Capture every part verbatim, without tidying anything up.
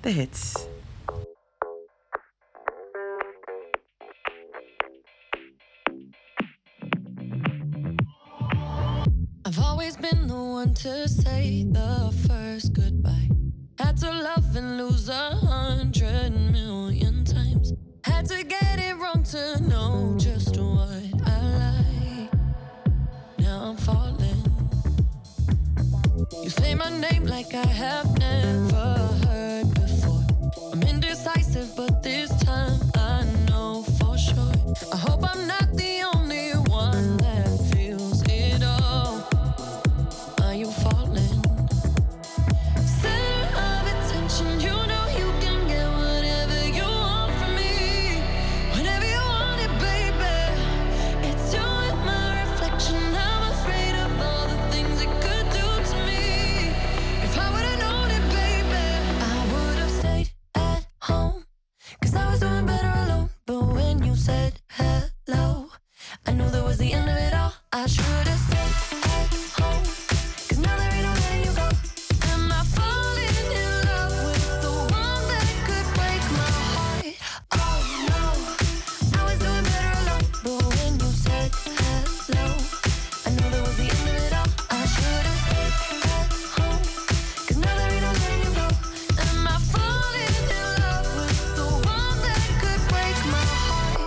the hits. I've always been the one to say the first goodbye. Had to love and lose a hundred million times. Had to get it wrong to know just what I like. Now I'm falling. You say my name like I have never heard before. I'm indecisive, but this time I know for sure. I hope I'm not the only one that feels it all. Are you falling? Center of attention, you know you can get whatever you want from me. Whenever you want it, baby. It's you and my reflection. I'm afraid of all the things it could do to me. If I would've known it, baby, I would've stayed at home. Cause I was doing better alone. But when you said hello, I knew that was the end of it all. I should've stayed at home. Cause now there ain't no letting you go. Am I falling in love with the one that could break my heart? Oh no, I was doing better alone. But when you said hello, I knew that was the end of it all. I should've stayed at home. Cause now there ain't no letting you go. Am I falling in love with the one that could break my heart?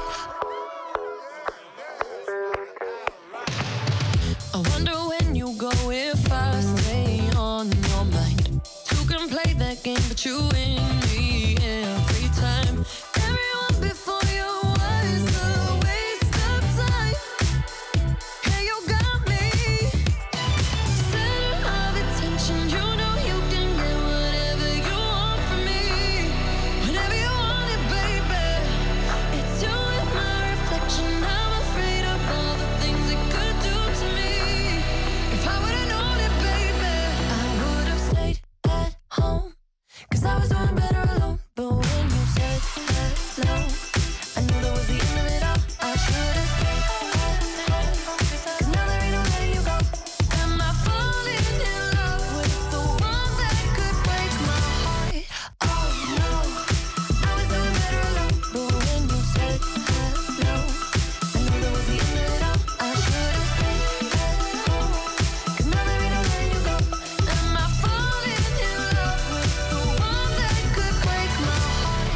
I wonder when you go if I stay on your mind. Two can play that game, but you win me every time. Everyone before you was a waste of time. Yeah, you got me. Center of attention, you know you can get whatever you want from me. Whenever you want it, baby. It's you and my reflection. I'm afraid of all the things it could do to me. If I would've known it, baby, I would've stayed at home. Cause I was doing better alone. But when you said hello, I knew that was the end of it all. I should've stayed at home. Cause now there ain't no letting you go. Am I falling in love with the one that could break my heart? Oh no, I was doing better alone. But when you said hello, I knew that was the end of it all. I should've stayed at home. Cause now there ain't no letting you go. Am I falling in love with the one that could break my heart?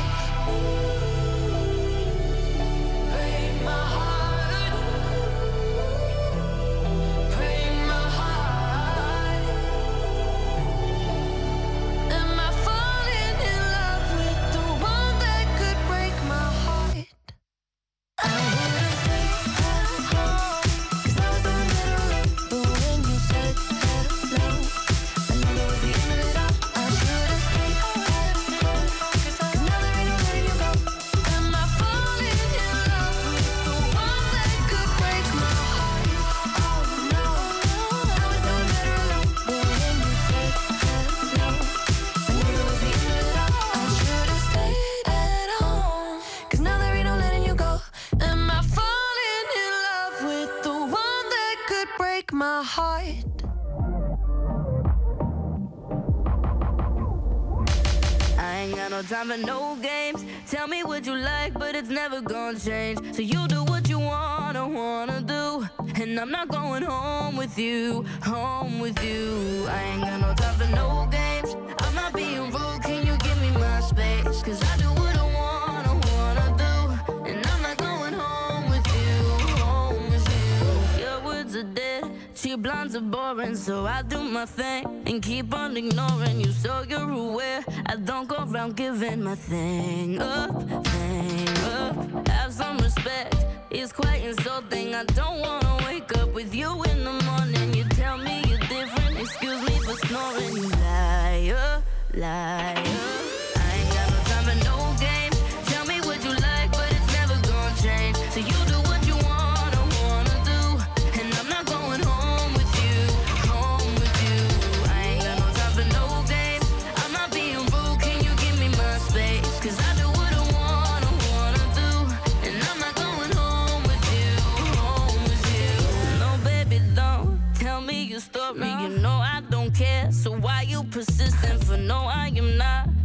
Break my heart. Break my heart. Am I falling in love with the one that could break my heart? I would've stayed at home. Cause I was doing better alone. But when you said hello, I knew that was the end of it all. I should've stayed at home. Cause now there ain't no letting you go. Am I falling in love with the one that could break my heart? Oh no, I was doing better alone. But when you said hello, I knew that was the end of it all. I should've stayed at home. Cause now there ain't no letting you go. Am I falling in love with the one that could break my heart? I ain't got no time for no games. Tell me what you like, but it's never gonna change. So you do what you wanna, wanna do. And I'm not going home with you, home with you. I ain't got no time for no games. I'm not being rude, can you give me my space? Cause I do what I wanna, wanna do. And I'm not going home with you, home with you. Your words are dead, cheap blondes are boring. So I do my thing and keep on ignoring you. So you're aware I don't go around giving my thing up, thing up. Have some respect, it's quite insulting. I don't wanna wake up with you in the morning. You tell me you're different, excuse me for snoring. You liar, liar. I ain't got no time for no games. Tell me what you like, but it's never gonna change. So you do what you wanna, wanna do. And I'm not going home with you, home with you. I ain't got no time for no games. I'm not being rude, can you give me my space? Cause I do what I wanna, wanna do. And I'm not going home with you, home with you. No, baby, don't tell me your story. You know I don't care, so why you persistent? For no, I am not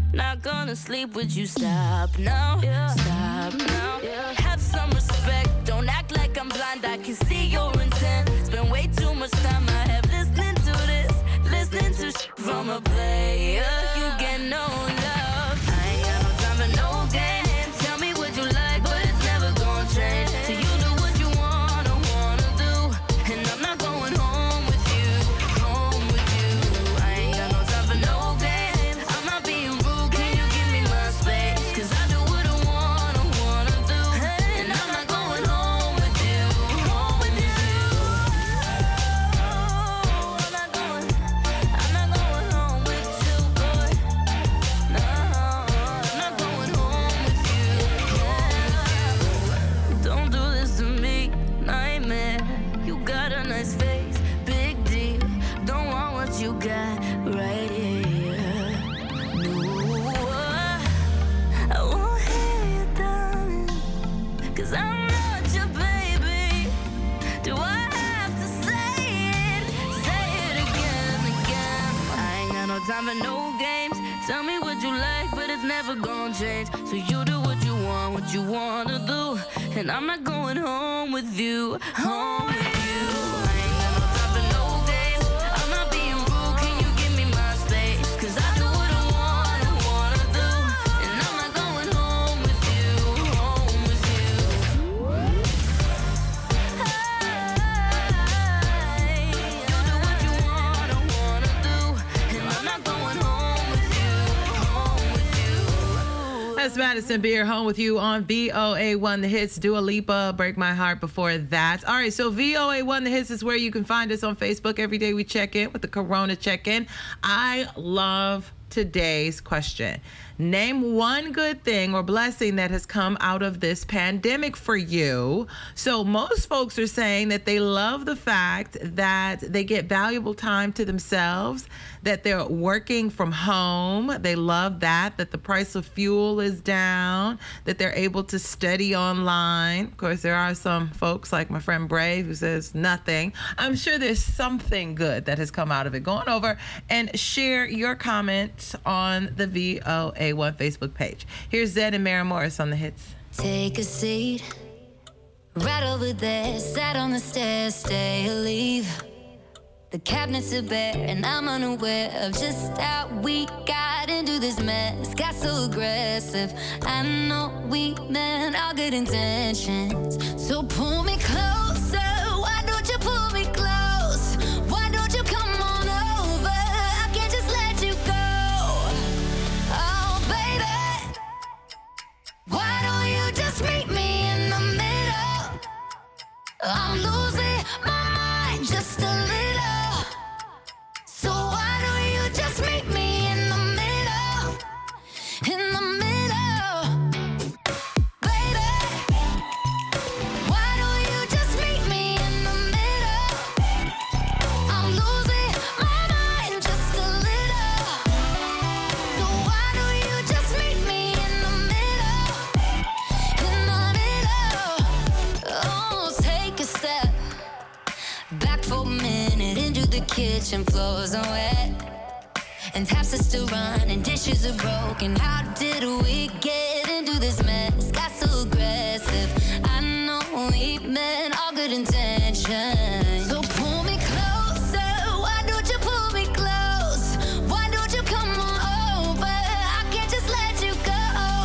gonna sleep with you. Stop now, yeah. Stop now. Yeah. Have some respect. Don't act like I'm blind. I can see your intent. Spend way too much time I have listening to this, listening to shit from a player. You get no love. I ain't got no time for no games. Tell me what you like, but it's never gonna change. So you do what you wanna, wanna do, and I'm not going home with you, home with you. I ain't got no time for no games. I'm not being rude, can you give me my space? Cause I do what I wanna, wanna do, and I'm not going home with you, home with you. Oh, I'm not going, I'm not going home with you, boy. No, I'm not going home with you, home with you. Don't do this to me, nightmare. You got a nice face, big deal. Don't want what you got right here. No, I won't hear you, darling, cause I'm not your baby. Do I have to say it? Say it again, again. I ain't got no time for no games. Tell me what you like, but it's never gonna change. So you do what you want, what you wanna do, and I'm not going home with you, home with you. I ain't got no time for no games. I'm not being rude, can you give me my space? Cause I do what I wanna, wanna do, and I'm not going home with you, home with you. Hey, you do what you wanna, wanna do, and I'm not going home with you, home with you. That's Madison Beer, home with you on V O A one The Hits. Dua Lipa, Break My Heart before that. All right, so V O A one The Hits is where you can find us on Facebook. Every day we check in with the Corona check-in. I love today's question. Name one good thing or blessing that has come out of this pandemic for you. So most folks are saying that they love the fact that they get valuable time to themselves, that they're working from home. They love that, that the price of fuel is down, that they're able to study online. Of course, there are some folks like my friend Brave who says nothing. I'm sure there's something good that has come out of it. Go on over and share your comments on the V O A one Facebook page. Here's Zed and Mara Morris on The Hits. Take a seat right over there. Sat on the stairs, stay or leave. The cabinets are bare and I'm unaware of just how we got into this mess. Got so aggressive. I know we meant all good intentions. So pull me closer. Why don't you pull me close? Why don't you come on over? I can't just let you go. Oh, baby, why don't you just meet me in the middle? I'm losing my mind just a little. So why don't you just meet me in the middle? In the middle, baby. Why don't you just meet me in the middle? I'm losing my mind just a little. So why don't you just meet me in the middle? In the middle. Oh, take a step back for a minute into the kitchen. Floors are wet and taps are still running, dishes are broken. How did we get into this mess? Got so aggressive. I know we meant all good intentions. So pull me closer. Why don't you pull me close? Why don't you come on over? I can't just let you go.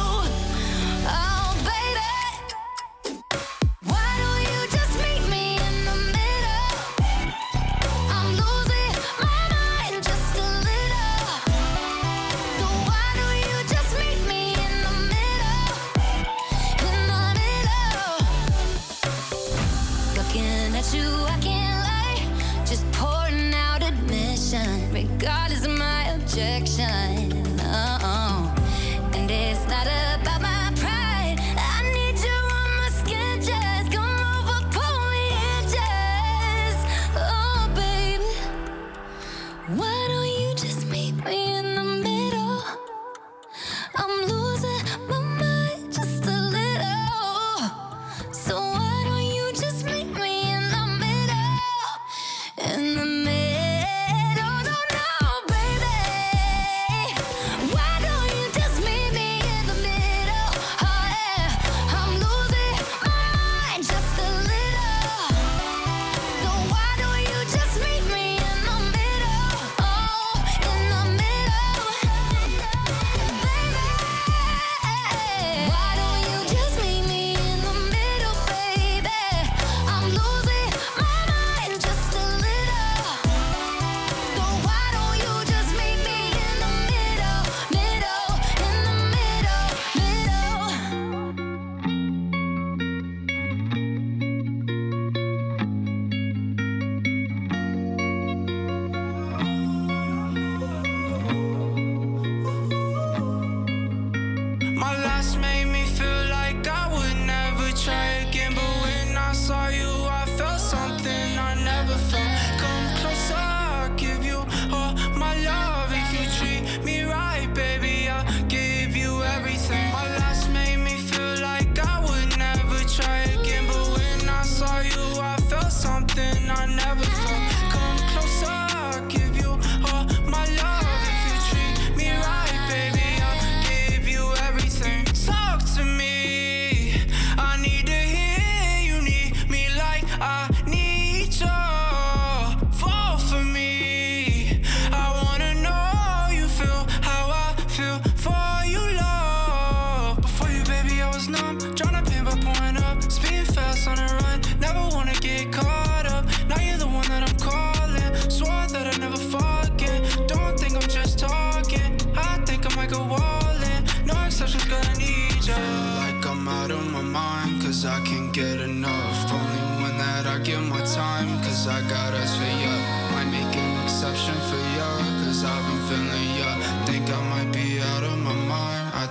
Oh, baby, why don't you just meet me in the middle? I'm losing my mind just a little. So why don't you just meet me in the middle? In the middle. Looking at you, I can't lie. Just pouring out admission, regardless of my objection. Oh, and it's not about my pride. I need you on my skin, just come over, pull me in, just. Oh, baby, why don't you just meet me in the middle? I'm losing my mind just a little. So why don't you just meet me in the middle? In the middle, no, no, baby. Why don't you just meet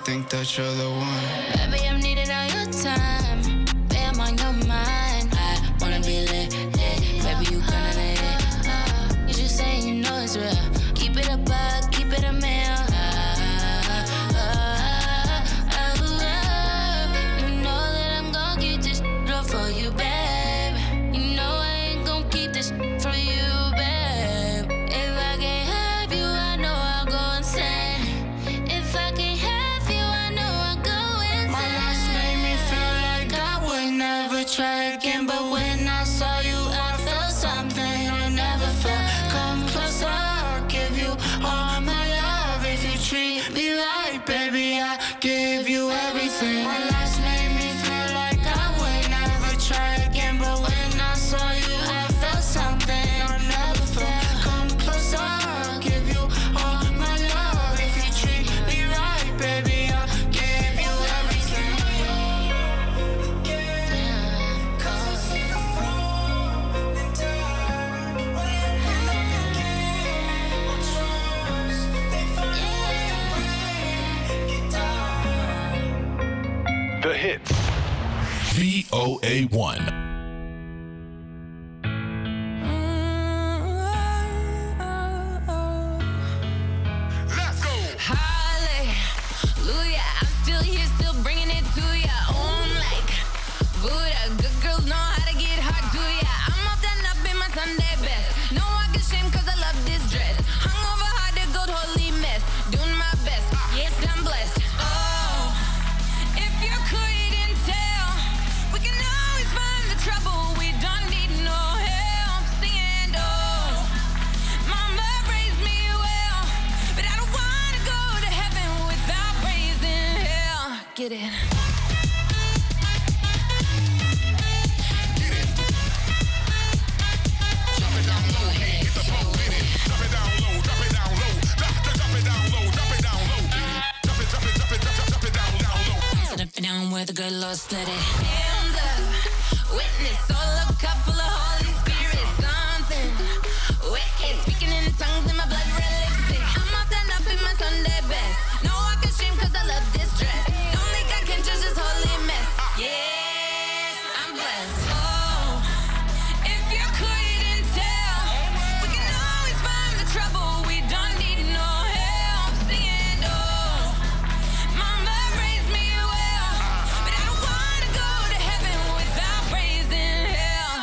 think that you're the one. Baby, I'm needed on your time. Baby, I'm on your mind. I wanna be lit, lit. Baby, you gonna let it. You just say you know it's real. Keep it a buck, keep it a meal. You know that I'm gon' get this up for you, babe. You know I ain't gon' keep this for you, babe. If I can't have you, I know I'll go insane. If I can't have you, I know I'll go insane. My last made me feel like I would never try again, but when I saw you, I felt something I never felt. Come closer, I'll give you all my love. If you treat me right, baby, I give you everything. My last made me feel like I would never try again, but when I saw you, I felt something I never felt. Come closer, I'll give you all my love. If you treat me right, baby, I'll give you everything. The hits. V O A one. Let's go. Hallelujah, I'm still here, still bringing it to ya. On like Buddha, good girls know how to get hard to ya. I'm all done up in my Sunday best. No I get shame cause I love this dress. Hung over hard to gold, holy mess. Doing my best, yes I'm blessed. Oh, if you couldn't tell, we can always find the trouble. We don't need no help singing, oh. Mama raised me well, but I don't wanna go to heaven without praising hell. Get it? Drop it down low, hey, hit the flow with it. Drop it down low, drop it down low. Drop, drop it down low, drop it down low. Drop it, drop it, drop it, drop, drop, drop it down, down low. Sit up and down where the good Lord split it. Hands up, witness, all a cup full of Holy Spirit. Something wicked, speaking in tongues in my blood red lipstick. I'm all done up in my Sunday best. No I can shame cause I love this dress. Don't think I can judge this holy mess. Yes, I'm blessed. Oh, if you couldn't tell, we can always find the trouble. We don't need no help singing, oh. Mama raised me well, but I don't wanna go to heaven without praising hell.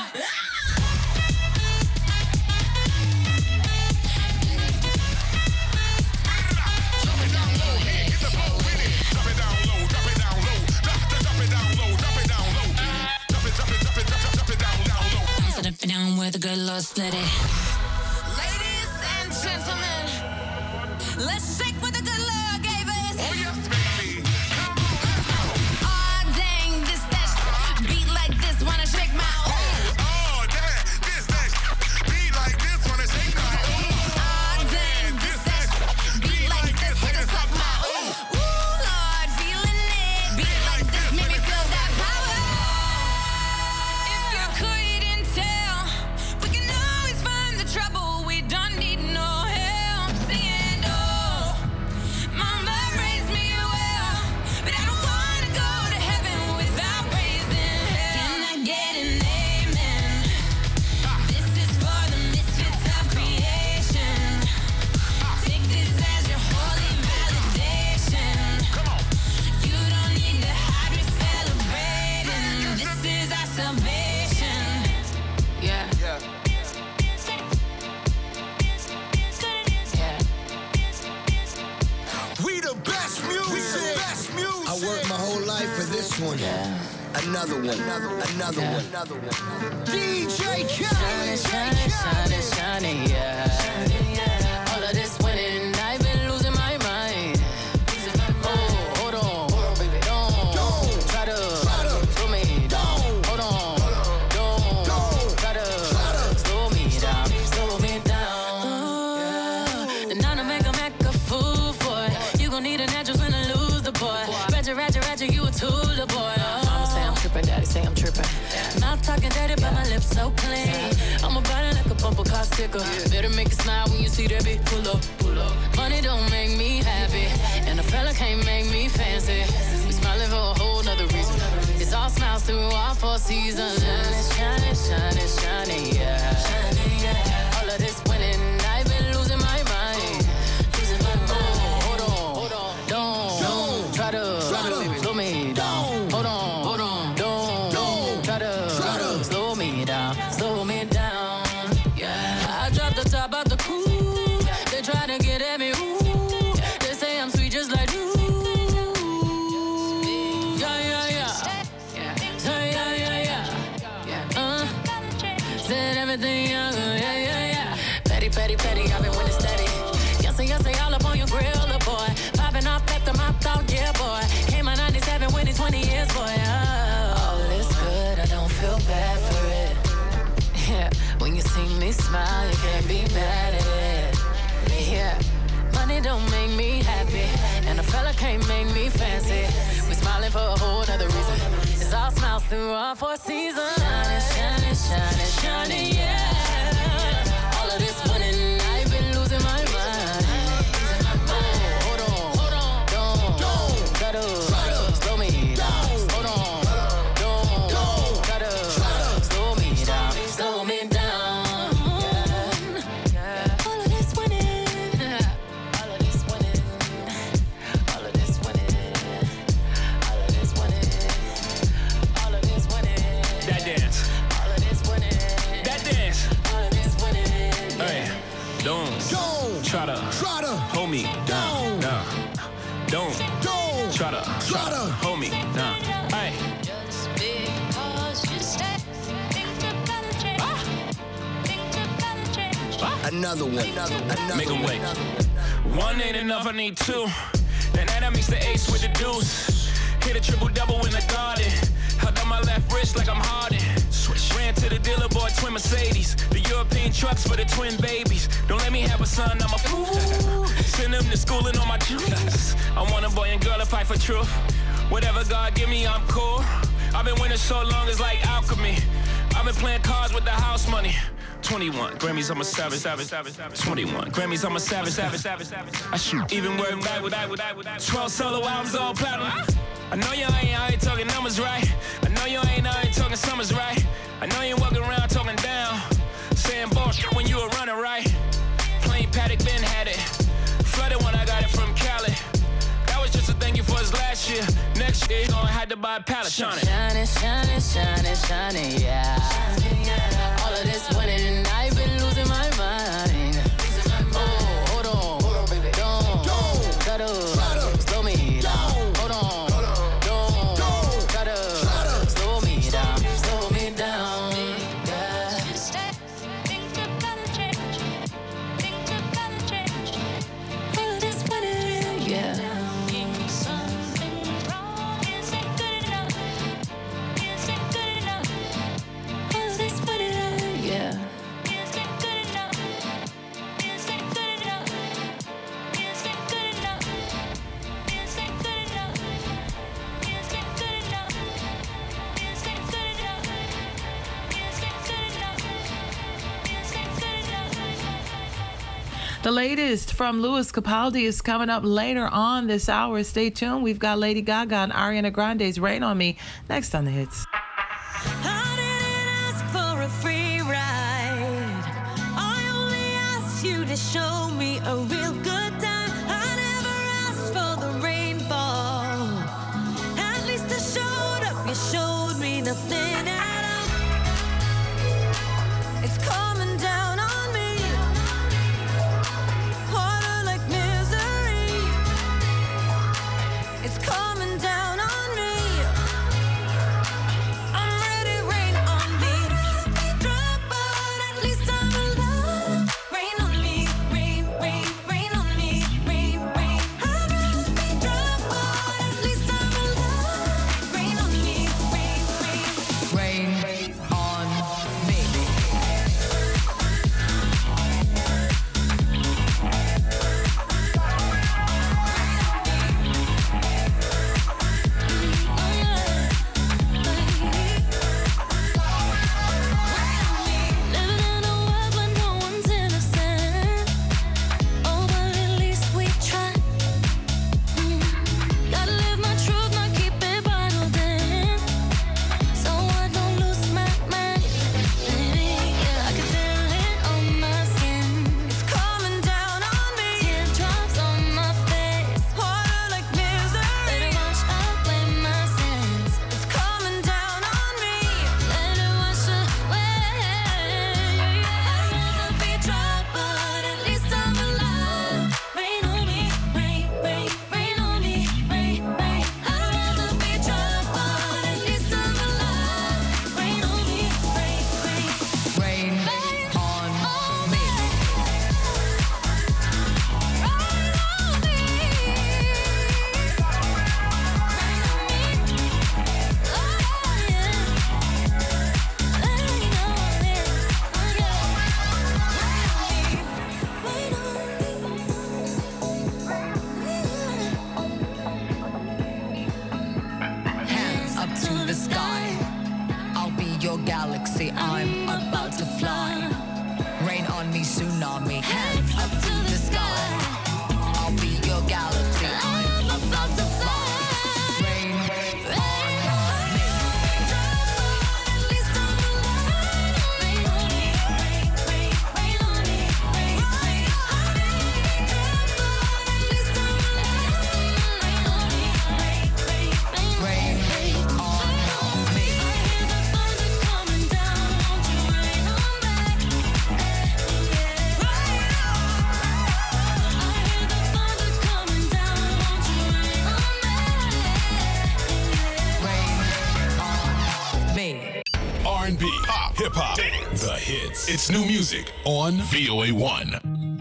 Drop it down low, hey, hit the flow with it. Drop it down low, drop it down low. Drop, drop it down low, drop it down low. Drop it, drop it, drop it, drop, drop, drop it down, down low. Sit up and down where the good Lord split it. Ladies and gentlemen, let's shake what the good Lord gave us. Oh yes, baby. Come on, let's go. Oh dang, this that sh- beat like this, wanna shake my ooh. Oh, damn, this, that, beat like this, wanna shake my ooh. Oh dang, this that sh- beat like this, wanna suck my ooh. Ooh Lord, feeling it. Beat like this, make me feel that power. If you couldn't tell, we can always find the trouble. We don't need no help singing, oh. Mama raised me well, but I don't wanna go to heaven without praising hell. Can I get an amen? This is for the misfits of creation. Take this as your holy validation. You don't need to hide, we're celebrating. This is our salvation. Yeah. Yeah. We the best music. Best music. I worked my whole life for this one. Another one. Another, another one. Another one. D J Khaled. Shining, shining, shining, yeah. All of this winning, I've been losing my mind. Oh, hold on, don't try to slow me down. Hold on, don't try to slow me down, slow me down. Uh, And now to make a make a fool for it. You gon' need a natural when I lose the boy. Ratchet, ratchet, ratchet, you a tool, the boy. Mama say I'm tripping, daddy say I'm tripping. Mouth talking dirty, but my lips so clean. I'm about it like a bumper car sticker. Better make it smile when you see that big pull up. Pull up. Money don't make me happy, and a fella can't make me famous. through all four seasons. Shining, shining, shining, shining, yeah. Shining, yeah. All of this winning, I've been losing my mind. Losing my mind. Hold on, hold on, don't, don't try to, try to slow me down. Hold on, hold on, don't, don't try to, try to slow me down, slow me down. Yeah, I dropped the top out the coupe. They try to get at me, ooh. They say I'm sweet just like you. Yeah, yeah, yeah. Yeah, yeah, yeah, yeah. Uh, said everything young, yeah, yeah, yeah. Petty, petty, petty, I've been winning steady. Yes, yes, say all up on your grill, little boy. Popping off at the mouth, thought, yeah, boy. Came out ninety-seven, winning twenty years, boy. Oh, all this good, I don't feel bad for it. Yeah, when you see me smile, you can't be mad at it. Yeah, money don't make me happy, and a fella can't make me fancy. We smiling for a whole nother reason. It's all smiles through all four seasons. Shining, shining, shining, shining, yeah. All of this winning, I've been losing my mind. Oh, hold on, hold on, don't, don't try to slow me down. Hold on, don't, don't try to slow me down, slow me down. Yeah. All of this winning, all of this winning, all of this winning, all of this winning, all of this winning. That dance. All of this winning. That dance. All of this winning. Hey, don't, Don't try to try to hold me down. Nah. Don't Don't try to try to hold me nah. Hey, Just because you stay, things are gonna change. Things are gonna change. another one. Another, another Make 'em one. wait. Another one. one ain't enough, I need two. And then I mix the ace with the deuce. Hit a triple double in the garden. Held on my left wrist like I'm Harden. Switch. Ran to the dealer, bought twin Mercedes. The European trucks for the twin babies. Don't let me have a son, I'm a fool. Send them to school and on my juice. I want a boy and girl to fight for truth. Whatever God give me, I'm cool. I've been winning so long, it's like alchemy. I've been playing cards with the house money. twenty-one Grammys, I'm a savage, savage, savage, savage. twenty-one Grammys, I'm a savage, savage, savage, savage. I shoot even word back with that, with that, with that. twelve solo albums, all platinum. I know you ain't out here talking numbers right. I know you ain't out here talking summers right. I know you ain't walking around talking down, saying bullshit when you a runner, right? Plain Paddock, Ben had it. Flooded when I got it from Cali. That was just a thank you for his last year. Next year, gonna have to buy a pallet. Shining, Shining, shining, shining, shining, yeah. All of this winning, I've been losing my mind. Oh, hold on, hold on, baby. Don't, Don't try to try to slow me down. Hold on, don't, Don't try to try to slow me down, slow me down. Yeah. You stay, things are gonna change. Things are gonna change. All of this winning, yeah. Something's wrong, isn't good enough. Isn't good enough. All of this winning, yeah. Isn't good enough. Isn't good enough. Isn't good enough. Isn't good enough. Isn't good enough. Isn't good enough. Isn't good enough. Isn't good enough. The latest from Louis Capaldi is coming up later on this hour. Stay tuned. We've got Lady Gaga and Ariana Grande's Rain on Me next on the hits. I didn't ask for a free ride. I only asked you to show me a real good time. I never asked for the rainfall. At least I showed up. You showed me nothing at all. It's coming down on me. Water like misery. It's coming down on me. I'm ready, rain on me. Drop, but at least I'm alive. Rain on me, rain, rain, rain. galaxy. I'm about to fly. Rain on me, tsunami. Hands up to the sky. I'll be your galaxy. I'm about to fly. Rain on me. R and B, pop, hip hop, dance, the hits. It's new music on V O A one.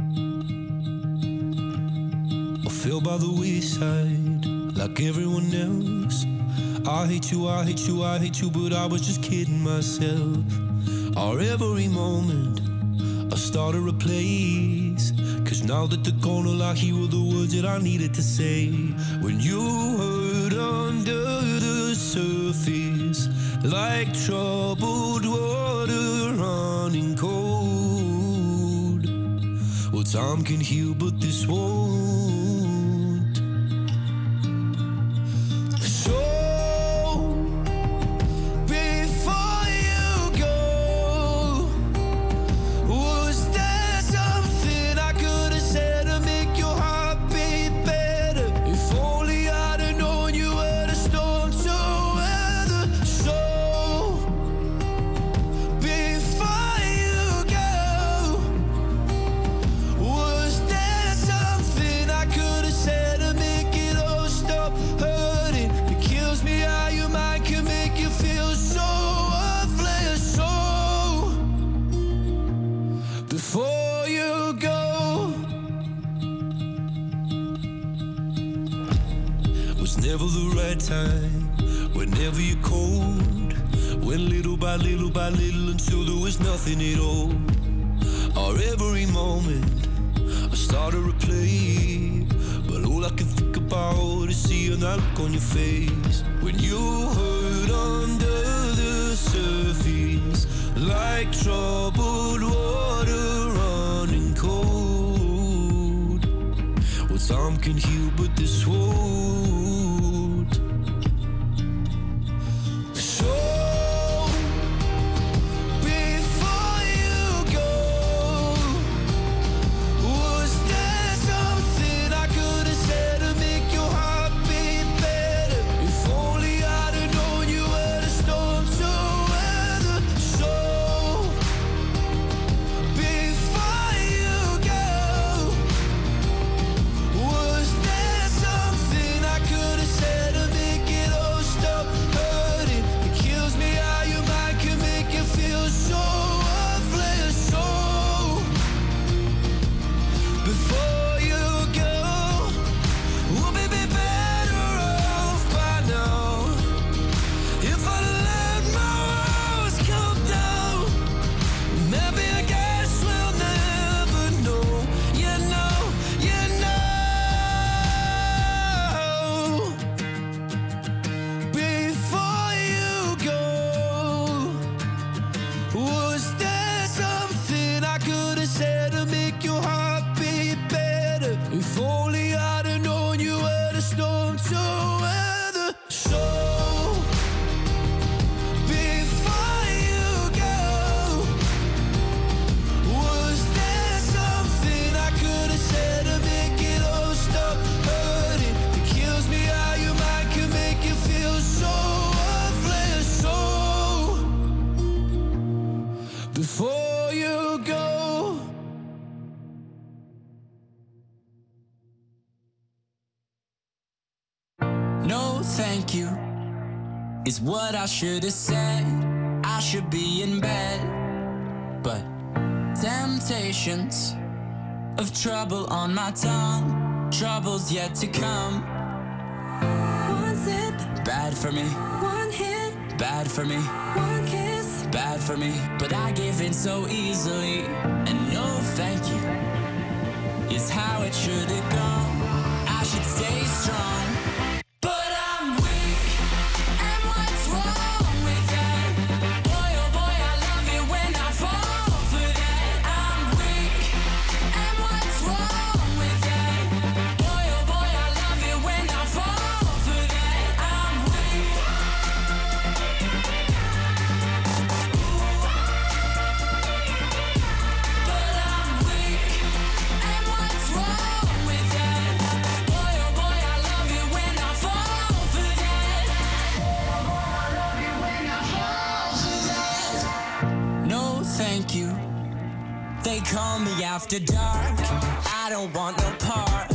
I fell by the wayside like everyone else. I hate you, I hate you, I hate you, but I was just kidding myself. Our every moment I started a place. Cause now that they're gone, all I hear were the words that I needed to say. When you hurt under the surface, like troubled water running cold. Well, time can heal, but this won't. So, before you go, was there something I could have said to make your heart beat better? If only I'd have known you were the storm to weather. So, before you go, was there something I could have said to make it all stop hurting? It kills me how your mind can make you feel so worthless. So, before you go, was never the right time. Whenever you're cold, went little by little by little until there was nothing at all. Our every moment I started to play, but all I can think about is seeing that look on your face. When you hurt under the surface, like troubled water running cold. Well, time can heal, but this won't. So, before you go, was there something I could have said to make your heart beat better? If only I'd have known you were the storm to weather. So, before you go, was there something I could have said to make it all stop hurting? It kills me how your mind can make you feel so worthless. So, before you go, we'll be be better off by now. If I let my walls come down, maybe I guess we'll never know. You know, you know. Before you go, was there something I could have said to make your heart beat better? If only I'd have known you were the storm to weather. So, before you go, was there something I could have said to make it all stop hurting? It kills me how your mind can make you feel so worthless. So, before you go. No, thank you, is what I should have said. I should be in bed, but temptations of trouble on my tongue, troubles yet to come. One sip, Bad for me, one hit, bad for me, one kiss. bad for me. But I give in so easily, and no thank you is how it should have gone. I should stay strong, but I'm weak. And what's wrong with that? Boy, oh boy, call me after dark. I don't want no part.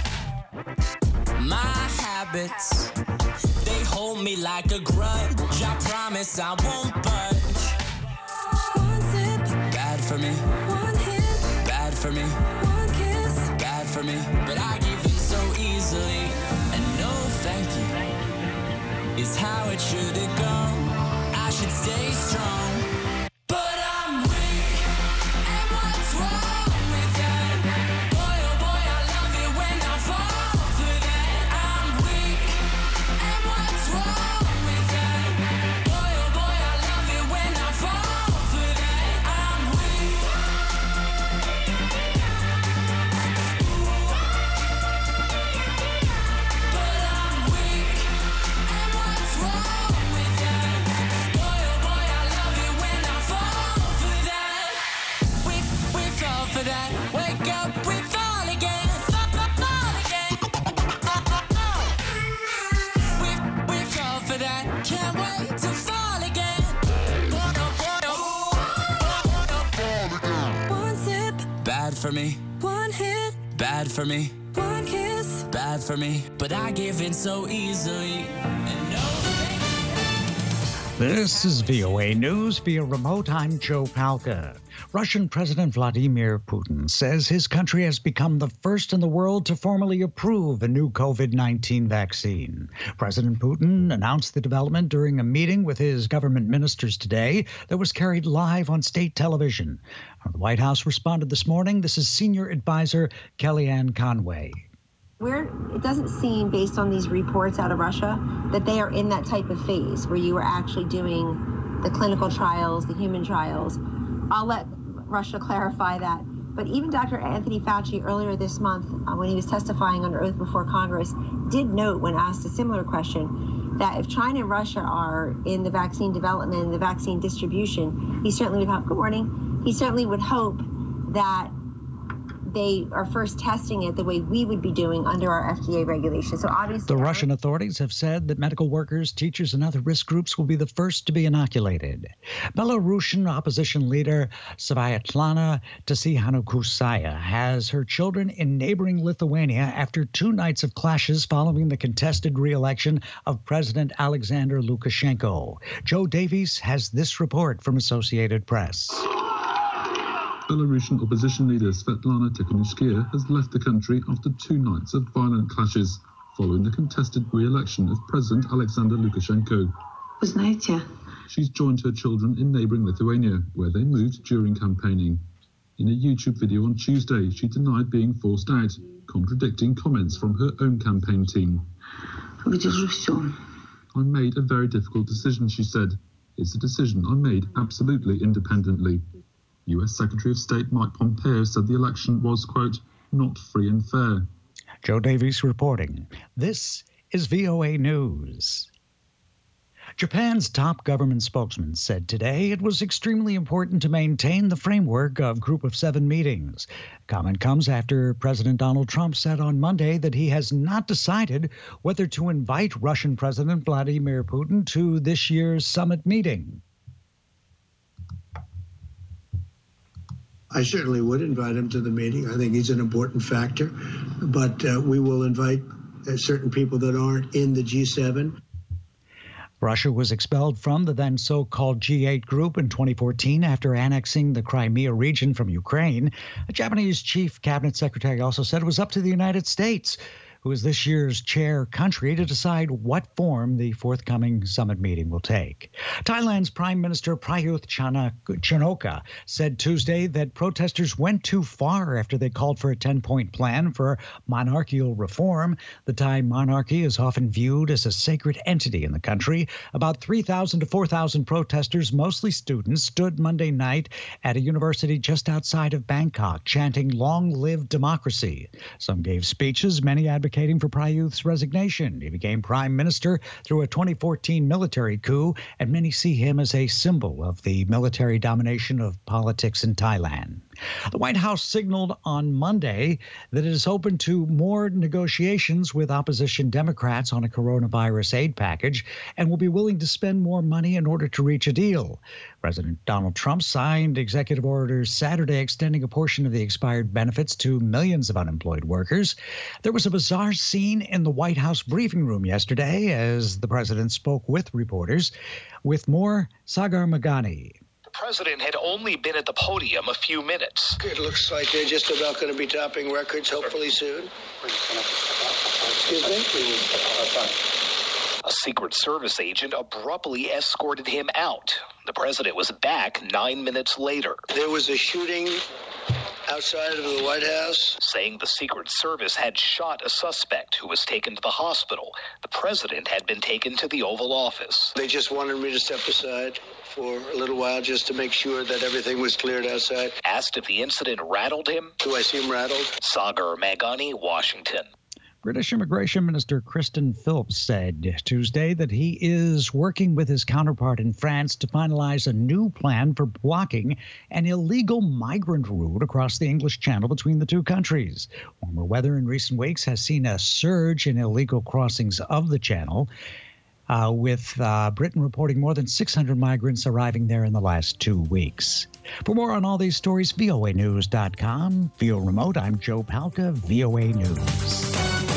My habits, they hold me like a grudge. I promise I won't budge. One sip, Bad for me, one hit, bad for me, one kiss. bad for me. But I give in so easily. And no thank you is how it should have gone. I should stay strong. But I'm weak, and what's wrong with that? Boy, oh boy, I love it when I fall for that. I'm weak, and what's wrong with that? Boy, oh boy, I love it when I fall for that. I'm weak. But I'm weak, and what's wrong with that? Boy, oh boy, I love it when I fall for that. We, we fall for that. Wake up, we fall again. Fall, fall, fall again. We, we fall for that. Can't wait to fall again. Boy, oh boy, oh. One sip, Bad for me, one hit, bad for me, one kiss. bad for me. But I give in so easily. And no This is V O A News via remote. I'm Joe Palca. Russian President Vladimir Putin says his country has become the first in the world to formally approve a new COVID nineteen vaccine. President Putin announced the development during a meeting with his government ministers today that was carried live on state television. The White House responded this morning. This is senior advisor Kellyanne Conway. Where it doesn't seem, based on these reports out of Russia, that they are in that type of phase where you are actually doing the clinical trials, the human trials. I'll let Russia clarify that. But even Doctor Anthony Fauci earlier this month, uh, when he was testifying under oath before Congress, did note when asked a similar question that if China and Russia are in the vaccine development and the vaccine distribution, he certainly would hope, good morning, he certainly would hope that they are first testing it the way we would be doing under our F D A regulations. So obviously, The Russian authorities have said that medical workers, teachers, and other risk groups will be the first to be inoculated. Belarusian opposition leader Sviatlana Tsikhanouskaya has her children in neighboring Lithuania after two nights of clashes following the contested re-election of President Alexander Lukashenko. Joe Davies has this report from Associated Press. Belarusian opposition leader Svetlana Tikhanovskaya has left the country after two nights of violent clashes following the contested re-election of President Alexander Lukashenko. She's joined her children in neighbouring Lithuania, where they moved during campaigning. In a YouTube video on Tuesday, she denied being forced out, contradicting comments from her own campaign team. I made a very difficult decision, she said. It's a decision I made absolutely independently. U S Secretary of State Mike Pompeo said the election was, quote, not free and fair. Joe Davies reporting. This is V O A News. Japan's top government spokesman said today it was extremely important to maintain the framework of Group of Seven meetings. Comment comes after President Donald Trump said on Monday that he has not decided whether to invite Russian President Vladimir Putin to this year's summit meeting. I certainly would invite him to the meeting. I think he's an important factor. But uh, we will invite uh, certain people that aren't in the G seven. Russia was expelled from the then so-called G eight group in twenty fourteen after annexing the Crimea region from Ukraine. A Japanese chief cabinet secretary also said it was up to the United States, who is this year's chair country, to decide what form the forthcoming summit meeting will take. Thailand's Prime Minister Prayuth Chan-o-cha said Tuesday that protesters went too far after they called for a ten-point plan for monarchical reform. The Thai monarchy is often viewed as a sacred entity in the country. About three thousand to four thousand protesters, mostly students, stood Monday night at a university just outside of Bangkok, chanting, "Long live democracy." Some gave speeches, many advocating for Prayuth's resignation. He became prime minister through a twenty fourteen military coup, and many see him as a symbol of the military domination of politics in Thailand. The White House signaled on Monday that it is open to more negotiations with opposition Democrats on a coronavirus aid package and will be willing to spend more money in order to reach a deal. President Donald Trump signed executive orders Saturday extending a portion of the expired benefits to millions of unemployed workers. There was a bizarre scene in the White House briefing room yesterday as the president spoke with reporters. With more, Sagar Magani. The president had only been at the podium a few minutes. It looks like they're just about going to be topping records hopefully soon. Excuse me? A Secret Service agent abruptly escorted him out. The president was back nine minutes later. There was a shooting outside of the White House, saying the Secret Service had shot a suspect who was taken to the hospital. The president had been taken to the Oval Office. They just wanted me to step aside for a little while just to make sure that everything was cleared outside. Asked if the incident rattled him. Do I seem rattled? Sagar Magani, Washington. British Immigration Minister Kristen Phillips said Tuesday that he is working with his counterpart in France to finalize a new plan for blocking an illegal migrant route across the English Channel between the two countries. Warmer weather in recent weeks has seen a surge in illegal crossings of the Channel, uh, with uh, Britain reporting more than six hundred migrants arriving there in the last two weeks. For more on all these stories, V O A news dot com. Feel remote, I'm Joe Palca, V O A News.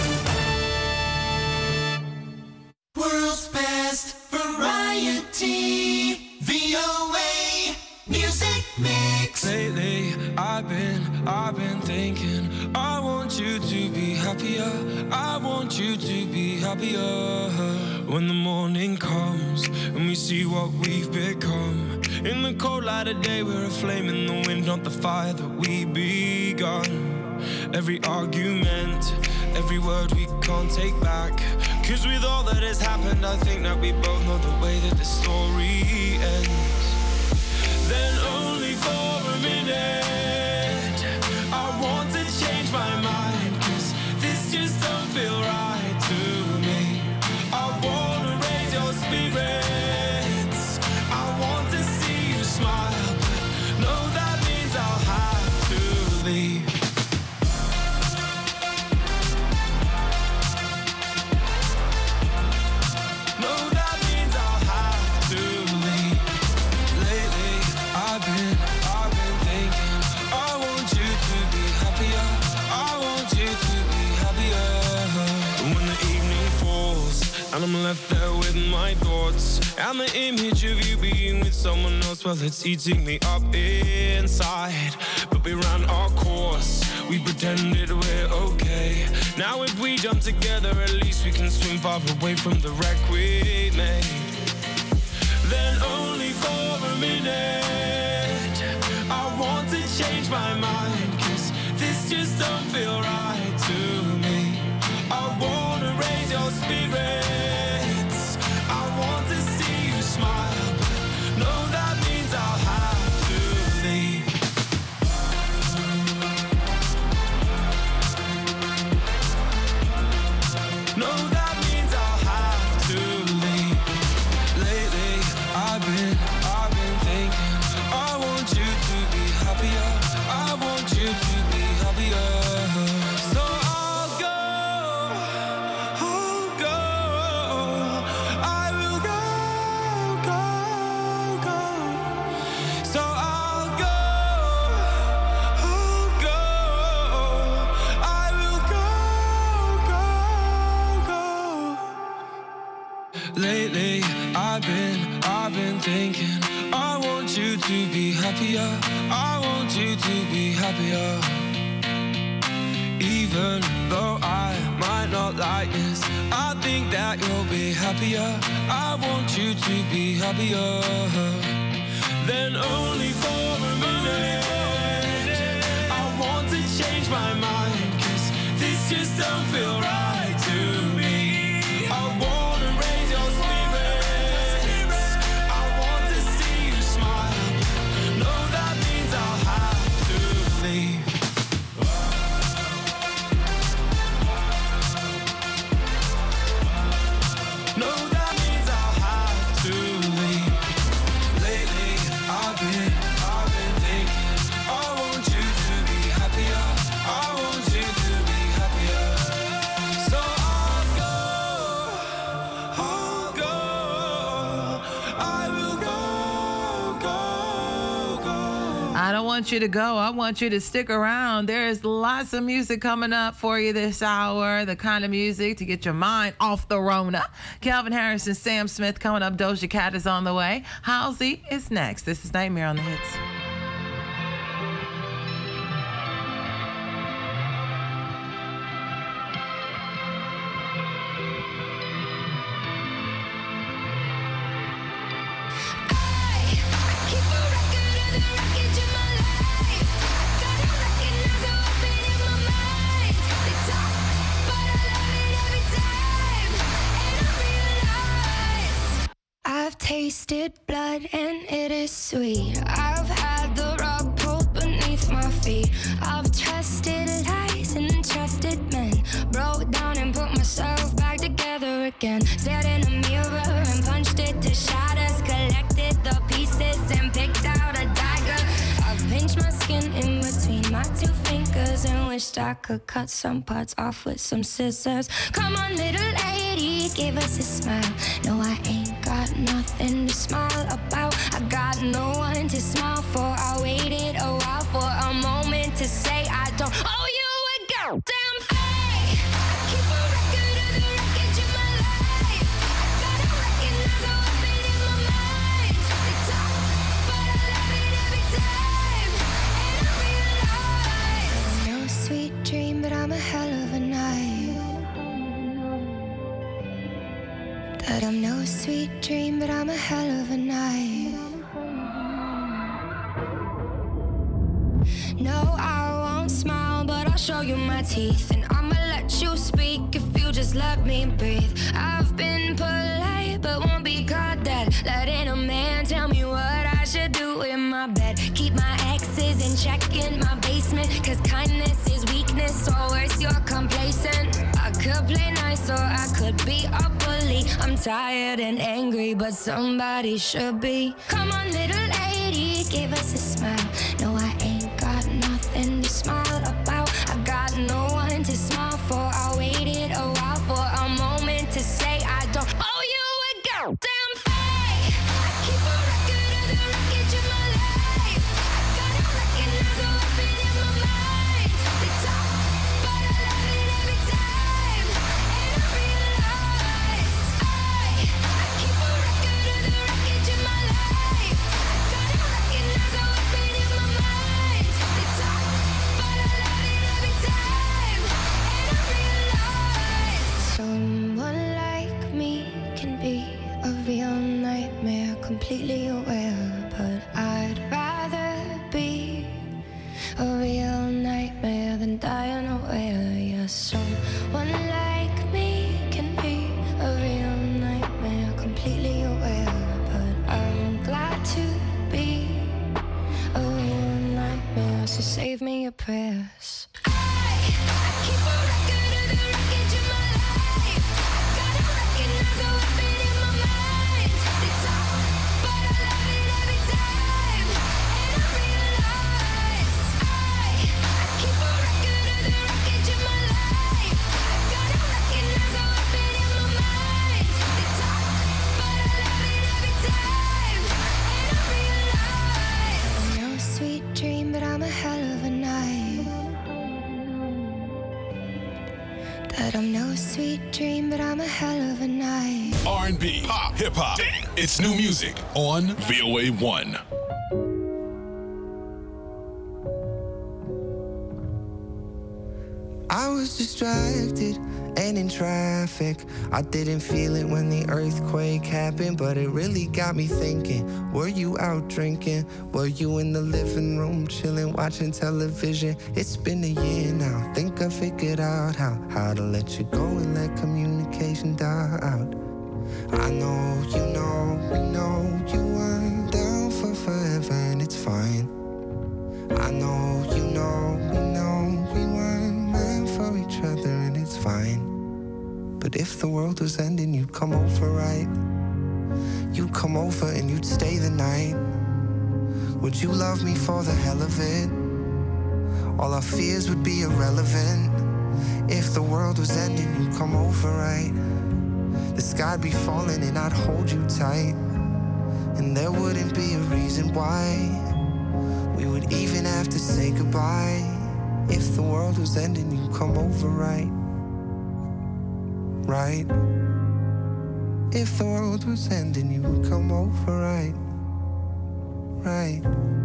World's best variety, V O A Music Mix. Lately, I've been, I've been thinking, I want you to be happier, I want you to be happier. When the morning comes and we see what we've become, in the cold light of day we're a flame in the wind, not the fire that we begun. Every argument, every word we can't take back, 'cause with all that has happened I think that we both know the way that the story ends. Then only for a minute I want to change my mind, 'cause this just don't feel right to me. I wanna raise your spirits, I want to see you smile, but no, that means I'll have to leave. And I'm left there with my thoughts and the image of you being with someone else. Well, it's eating me up inside. But we ran our course, we pretended we're okay. Now if we jump together, at least we can swim far away from the wreck we made. Then only for a minute I want to change my mind, 'cause this just don't feel right to me. I wanna raise your spirits, I want to see you smile, but no, that means I'll have to leave. No, that means I'll have to leave. Lately, I've been, I've been thinking, I want you to be happier, I want you to be happier. So I'll go, I'll go, I will go, go, go. So I'll go, I'll go, I will go, go, go. Lately, I've been, I've been thinking, I want you to be happier, I want you to be happier. Even though I might not like this, I think that you'll be happier, I want you to be happier. Then only for a minute I want to change my mind, 'cause this just don't feel right to me. I wanna raise your spirits, I want to see you smile, no, that means I'll have to leave. No, that means I'll have to leave. Lately, I've been, I've been thinking, I want you want you to go. I want you to stick around. There's lots of music coming up for you this hour, the kind of music to get your mind off the Rona. Calvin Harris and Sam Smith coming up. Doja Cat is on the way. Halsey is next. This is Nightmare on the Hits. I've tasted blood and it is sweet. I've had the rug pulled beneath my feet. I've trusted lies and trusted men. Broke down and put myself back together again. Stared in a mirror and punched it to shatters. Collected the pieces and picked out a dagger. I've pinched my skin in between my two fingers and wished I could cut some parts off with some scissors. Come on, little lady, give us a smile. No, I ain't got nothing to smile about. I got no one to smile for. I waited a while for a moment to say I don't owe you a goddamn thing. I keep a record of the wreckage of my life. I gotta recognize how I've been in my mind. It's all, but I love it every time. And I realize no sweet dream, but I'm a hell of a night. That I'm no sweet dream, but I'm a hell of a night. No, I won't smile, but I'll show you my teeth. And I'ma let you speak if you just let me breathe. I've been polite, but won't be caught dead. Letting a man tell me what I should do in my bed. Keep my exes in check in my basement. Cause kindness is weakness, or worse, you're complacent. I could play nice, or I could be a bully. I'm tired and angry, but somebody should be. Come on, little lady, give us a smile. No, I ain't got nothing to smile about. I got no one to smile for. I waited a while for a moment to say I don't owe you a goddamn thing. I keep a record of the wreckage of my life. I gotta recognize how I've been in my mind. It's all, but I love it every time. And I realize I, I keep a record of the wreckage of my life. I gotta recognize how I've been in my mind. It's all, but I love it every time. And I realize someone like me can be a real nightmare, completely aware. But I'd rather be a real nightmare than die unaware. Yeah, someone like me can be a real nightmare, completely aware. But I'm glad to be a real nightmare, so save me your prayers. I, I keep a record of the wreckage of my life. I gotta recognize how I've been in my mind. It's all, but I love it every time. And I realize I, I keep a record of the wreckage of my life. I gotta recognize how I've been in my mind. It's all, but I love it every time. And I realize no sweet dream, but I'm a hell of a night. That I'm no sweet dream, but I'm a hell of a night. R and B, pop, hip hop. It's new music on V O A one. I was distracted and in traffic. I didn't feel it when the earthquake happened, but it really got me thinking. Were you out drinking? Were you in the living room chilling, watching television? It's been a year now. Think I figured out how how to let you go and let communication die out. I know, you know, we know you weren't down for forever, and it's fine. I know, you know, we know we weren't meant for each other, and it's fine. But if the world was ending, you'd come over, right? You'd come over and you'd stay the night. Would you love me for the hell of it? All our fears would be irrelevant. If the world was ending, you'd come over, right? The sky'd be falling and I'd hold you tight. And there wouldn't be a reason why We would even have to say goodbye. If the world was ending, you'd come over, right? Right? If the world was ending, you would come over, right? Right?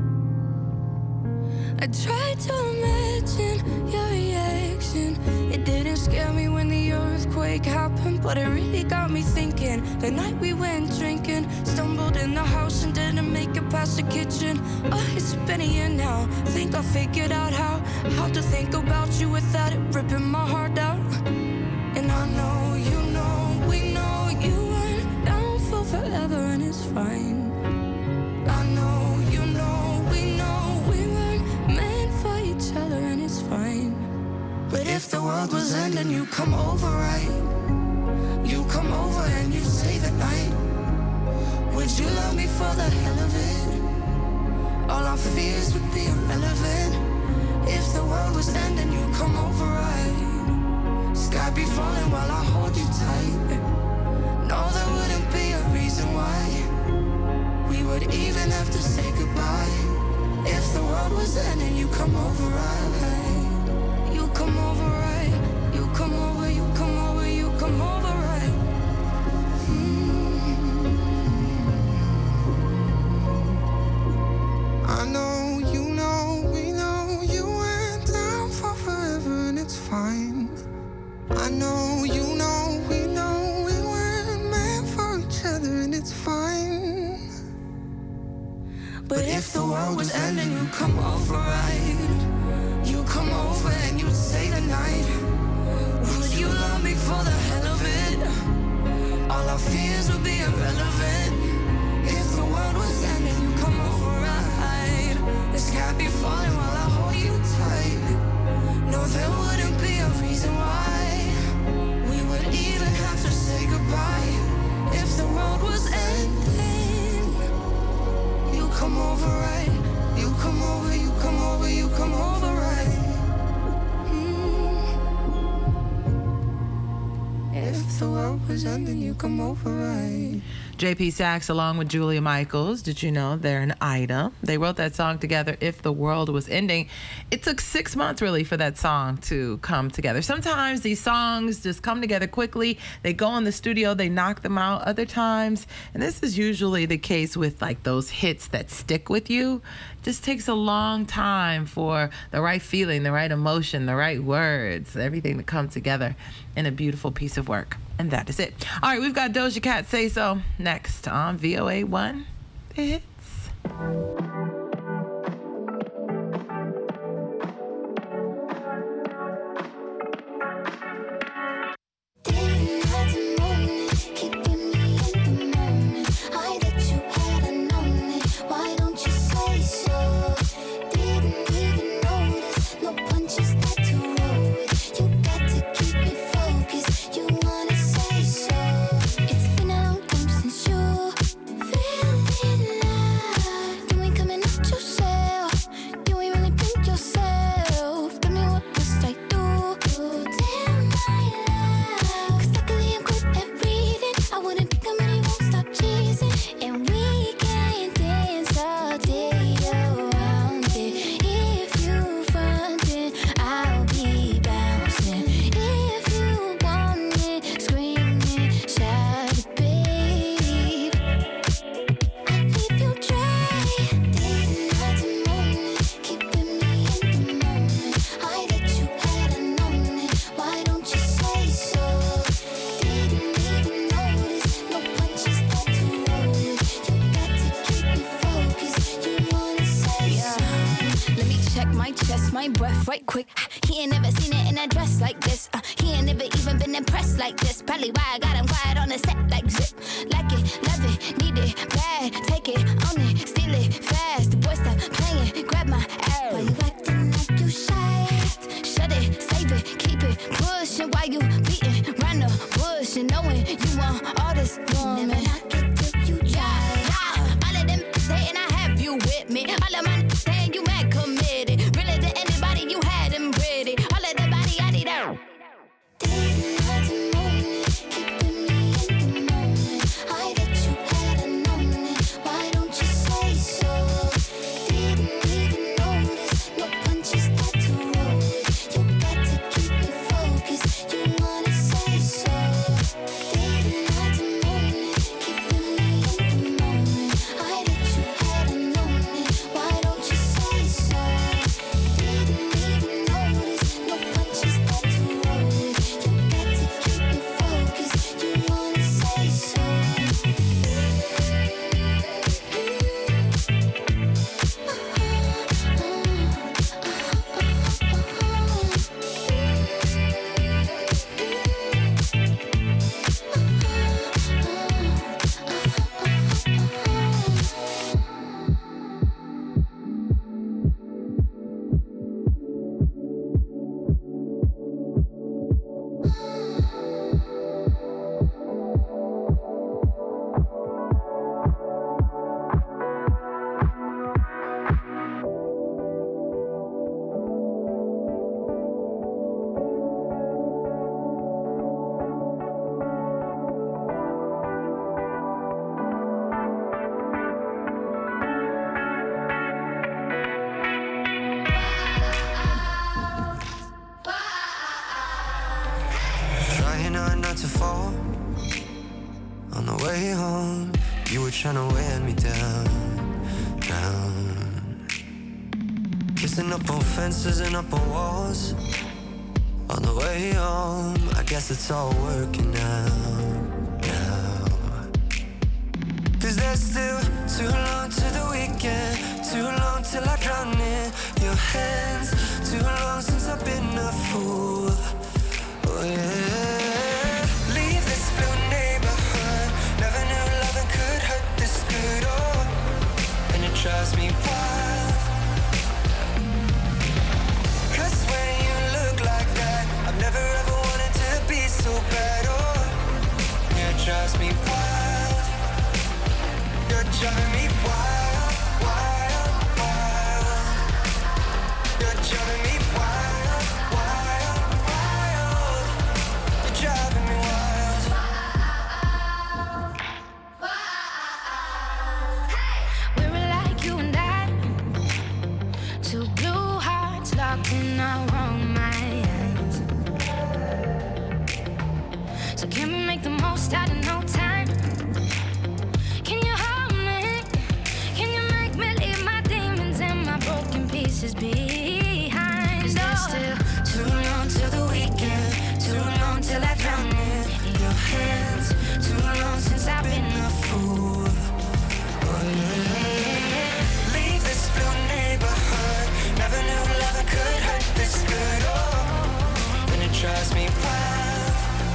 I tried to imagine your reaction. It didn't scare me when the earthquake happened, but it really got me thinking. The night we went drinking, stumbled in the house and didn't make it past the kitchen. Oh, it's been a year now. Think I figured out how how to think about you without it ripping my heart out. And I know you know, we know you weren't down for forever, and it's fine. I know you know, we know we weren't meant for each other, and it's fine. But if the world was ending, you come over, right? You come over and you stay the night. Would you love me for the hell of it? All our fears would be irrelevant. If the world was ending, you come over, right? Sky be falling while I hold you tight. No, there wouldn't be a reason why we would even have to say goodbye. If the world was ending, you come over, right? You come over, right? You come over, you come over, you come over, right? Mm. I know, you know, we know you went down for forever, and it's fine. I know, you know, we know we weren't meant for each other, and it's fine. But if the world was ending, you come over, right? You come over and you stay the night. Would you love me for the hell of it? All our fears would be irrelevant. If the world was ending, you come over, right? The sky be falling while I hold you tight. No, there wouldn't be a reason why we would even have to say goodbye. If the world was ending, you come over, right? You come over, you come over, you come over, right? Mm. If the world was ending, you come over, right? J P Sachs along with Julia Michaels. Did you know they're an item? They wrote that song together, If the World Was Ending. It took six months really for that song to come together. Sometimes these songs just come together quickly. They go in the studio, they knock them out. Other times, and this is usually the case with like those hits that stick with you, just takes a long time for the right feeling, the right emotion, the right words, everything to come together in a beautiful piece of work. And that is it. All right, we've got Doja Cat Say So next on V O A one. The Hits. My breath right quick. He ain't never seen it in a dress like this. Uh, he ain't never even been impressed like this. Probably why I got him quiet on the set like zip. Like it, love it, need it, bad. Take it, own it, steal it, fast. The boy stop playing, grab my ass. Why you acting like you shy? Shut it, save it, keep it pushing. Why you beating round the bush and knowing you want all this woman? Never knock it till you try. Yeah, all of them saying I have you with me. All of my saying you mad committed. Really to anybody you had them pretty. All of the body I need out. Why don't you say home, you were trying to wear me down, down. Kissing up on fences and up on walls. On the way home, I guess it's all working out now. Cause there's still too long to the weekend, too long till I drown in your hands, too long since I've been a fool. Oh yeah. Leave this blue neighborhood, never knew loving could hurt this good. Oh, and it drives me wild. Cause when you look like that, I've never ever wanted to be so bad. Oh, yeah, it drives me wild. You're driving me wild, wild, wild. You're driving me wild, wild, wild. You're driving me wild. We were like you and I, two blue hearts locked in our own minds. So can we make the most out of no time? Can you hold me? Can you make me leave my demons and my broken pieces behind? Is there still too long till the weekend? Too long till I drown in your hands. Too long since I've been a fool. Oh yeah. Leave this blue neighborhood, never knew loving could hurt this good. Oh, and it drives me wild.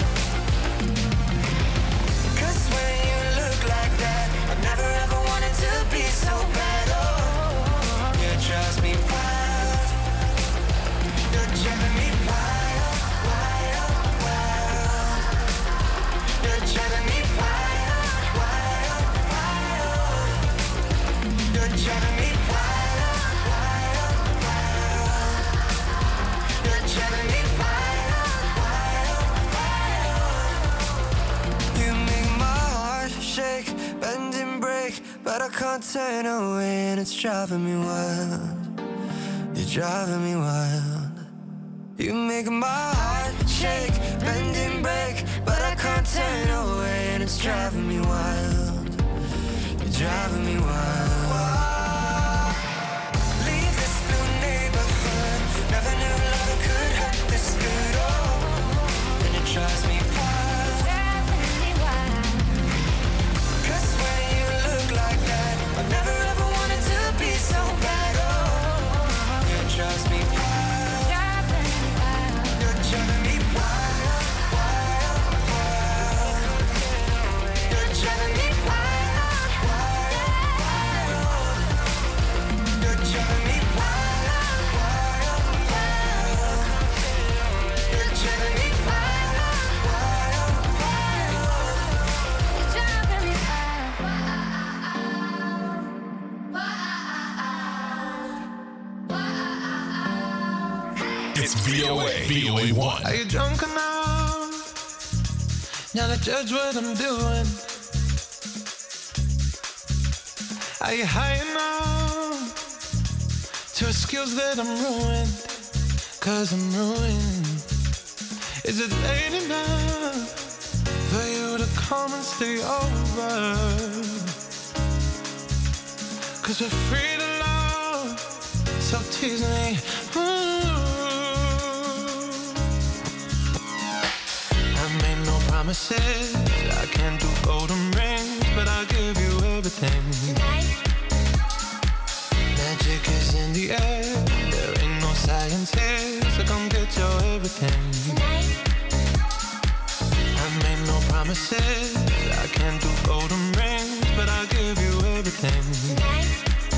Cause when you look like that, I've never ever wanted to be so bad. Oh, yeah, it drives me wild. You're driving me wild, wild, wild. You're driving me wild, wild, wild. You're driving me wild, wild, wild. You're driving me wild, wild, wild. You make my heart shake, bend and break, but I can't turn away, and it's driving me wild. You're driving me wild. You make my heart shake, bend and break, but I can't turn away, and it's driving me wild. You're driving me wild. Leave this blue neighborhood, never knew love could hurt this good. Oh, and it drives me wild. Cause when you look like that, I've never ever wanted to be so bad. Oh, yeah, it drives me wild. You're driving me wild, wild, wild. You're driving me wild, wild, wild. You're driving me wild, wild, wild. You're driving me wild, wild, wild. You're driving me It's V O A, V O A one. Are you drunk enough now to judge what I'm doing? Are you high enough to excuse that I'm ruined? Cause I'm ruined. Is it late enough for you to come and stay over? Cause we're free to love, so tease me. Ooh. I made no promises, I can't do golden rings, but I'll give you everything. Tonight. Magic is in the air, there ain't no science here, so come get your everything. Tonight. I made no promises, I can't do golden rings, but I'll give you everything. Tonight.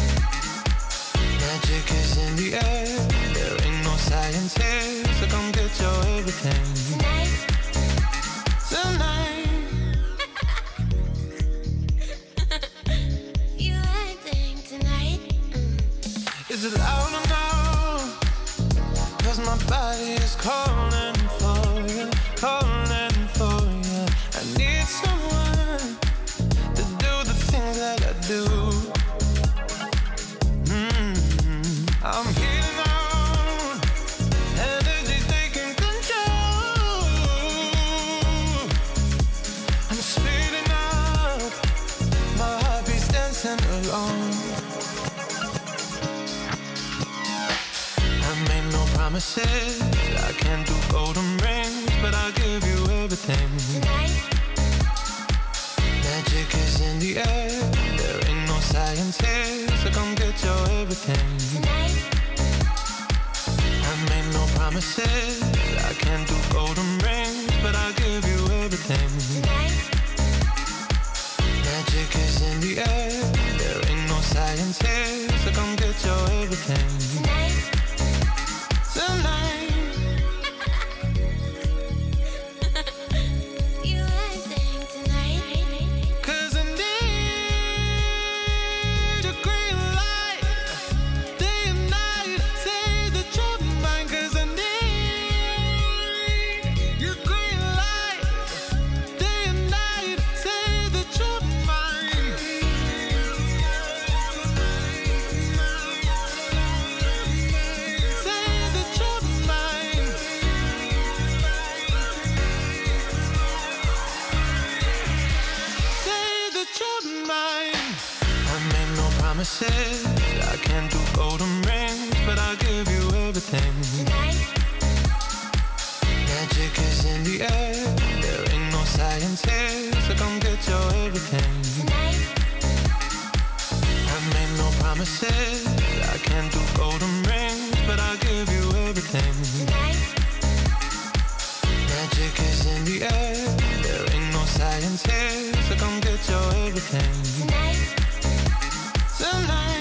Magic is in the air, there ain't no science here, so come get your everything. Tonight. Tonight. You acting tonight? Is it loud enough? Cause my body is calling for you, calling for you. I need someone to do the things that I do. Mm-hmm. I'm heating on, energy taking control. I'm speeding up, promises. I can't do golden rings, but I'll give you everything. Magic is in the air. There ain't no science here, so come get your everything. I made no promises. I can't do golden rings, but I'll give you everything. Magic is in the air. There ain't no science here, so come get your everything. Tonight. You everything tonight. Cause I need your green light. Day and night, say that you're mine. Cause I need your green light. Day and night, say that you're mine. Say that you're mine. Say that you're mine. I made no promises. I can't do golden rings, but I'll give you everything. Magic is in the air. There ain't no science here, so come get your everything. I made no promises. I can't do golden rings, but I'll give you everything. Magic is in the air. There ain't no science here, so come get your everything. Tonight.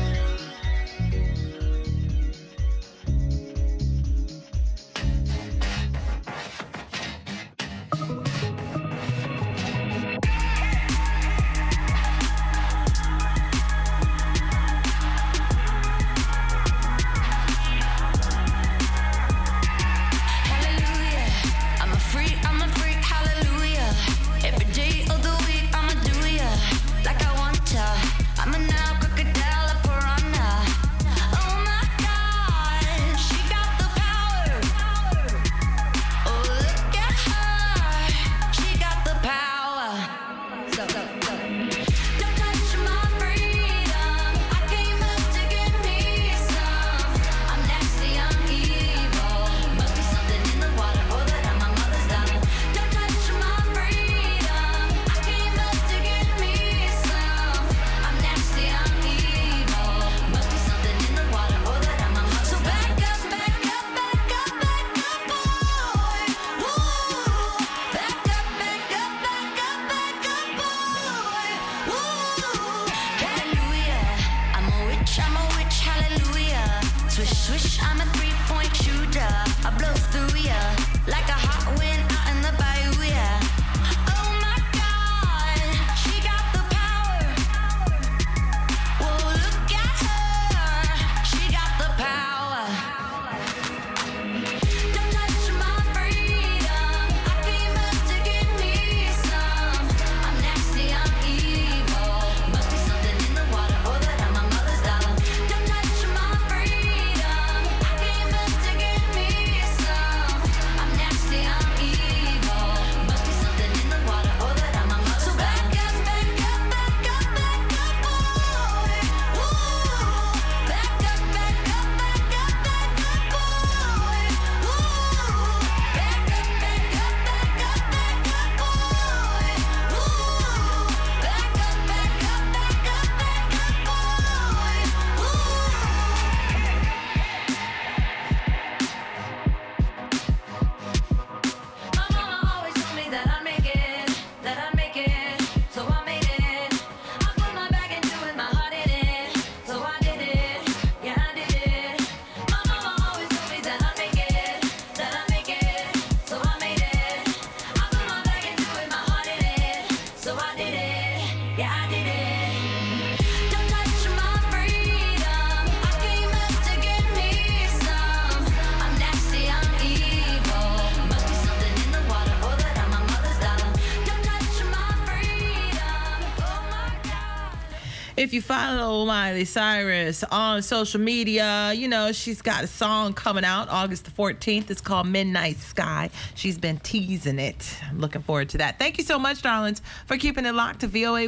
Hallelujah. I'm a freak, I'm a freak, hallelujah. Every day of the week, I'ma do ya like I want ya. I'm a now crocodile, a piranha. Oh my God, she got the power. Oh, look at her, she got the power. So, so, so. Don't touch my freedom. I came up to get me some. I'm nasty, I'm evil. Must be something in the water, or that I'm my mother's daughter. Don't touch my freedom. I came up to get me some. I'm nasty, I'm evil. Must be something in the water, or that I'm my mother's daughter. So back up, back up, back up, back up, boy. Woo. Back up, back up, back up, back up, boy. Woo. Hallelujah. I'm a witch, I'm a witch, hallelujah. Swish, swish, I'm a three-point shooter. I blow through ya like a hot wind out in the bayou, yeah. Oh my God, she got the power. Whoa, look at her, she got the power. Don't touch my freedom. I came up to get me some. I'm nasty, I'm evil. Must be something in the water, or that I'm my mother's daughter. Don't touch my freedom. I came up to get me some. I'm nasty, I'm evil. Must be something in the water, or that I'm my mother's daughter. So back up, back up, back up, back up, boy. Woo. Back up, back up, back up, back up, boy. Woo. Back up, back up, back up, back up, boy. Woo. Back up, back up, back up, back up, boy. Woo. My mama always told me that I'd make it, that I'd make it, so I made it. I put my back into it, my heart in it, so I did it, yeah I did it. My mama always told me that I'd make it, that I'd make it, so I made it. I put my back into it, my heart in it, so I did it, yeah I did it. Don't touch my freedom. I came up to get me some. I'm nasty, I'm evil. Must be something in the water, or that I'm my mother's daughter. Don't touch my freedom. Oh my God. If you follow Miley Cyrus on social media, you know she's got a song coming out August the fourteenth. It's called Midnight Sky. She's been teasing it. I'm looking forward to that. Thank you so much, darlings, for keeping it locked to V O A